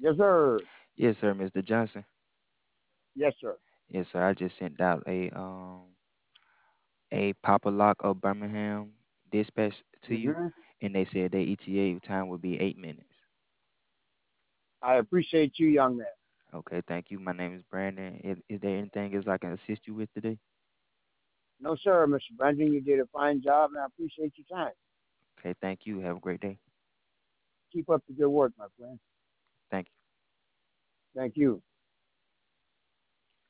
Yes, sir. Yes, sir, Mr. Johnson. Yes, sir. Yes, sir. I just sent out a Papa Lock of Birmingham dispatch to you, Hmm. and they said their ETA time would be 8 minutes. I appreciate you, young man. Okay, thank you. My name is Brandon. Is there anything else I can assist you with today? No, sir, Mr. Brandon, you did a fine job, and I appreciate your time. Okay, thank you. Have a great day. Keep up the good work, my friend. Thank you. Thank you.